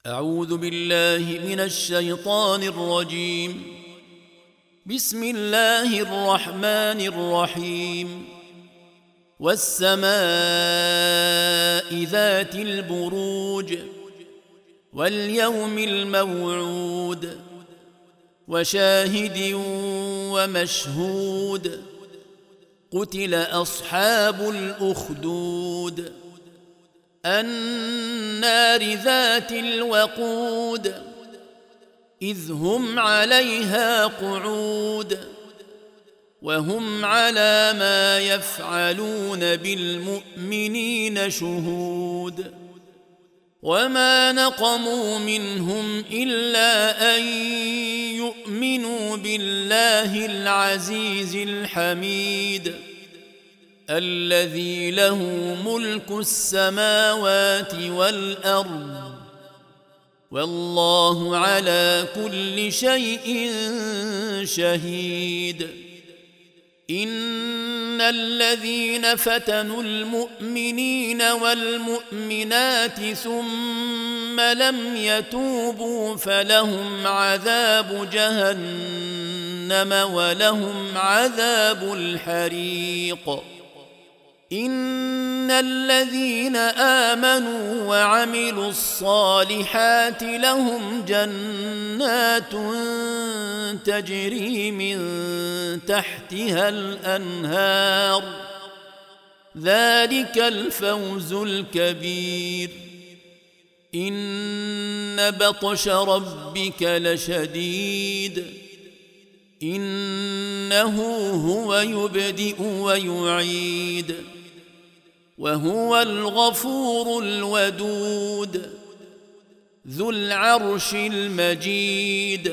أعوذ بالله من الشيطان الرجيم. بسم الله الرحمن الرحيم. والسماء ذات البروج واليوم الموعود وشاهد ومشهود. قتل أصحاب الأخدود النار ذات الوقود إذ هم عليها قعود وهم على ما يفعلون بالمؤمنين شهود. وما نقموا منهم إلا أن يؤمنوا بالله العزيز الحميد الذي له ملك السماوات والأرض والله على كل شيء شهيد. إن الذين فتنوا المؤمنين والمؤمنات ثم لم يتوبوا فلهم عذاب جهنم ولهم عذاب الحريق. إن الذين آمنوا وعملوا الصالحات لهم جنات تجري من تحتها الأنهار ذلك الفوز الكبير. إن بطش ربك لشديد إنه هو يبدئ ويعيد وهو الغفور الودود ذو العرش المجيد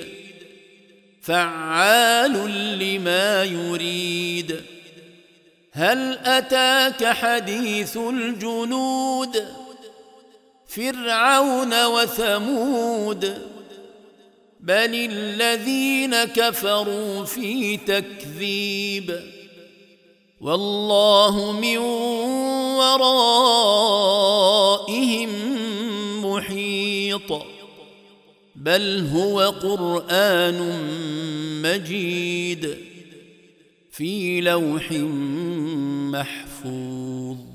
فعال لما يريد. هل أتاك حديث الجنود فرعون وثمود بل الذين كفروا في تكذيب والله من ورائهم محيط. بل هو قرآن مجيد في لوح محفوظ.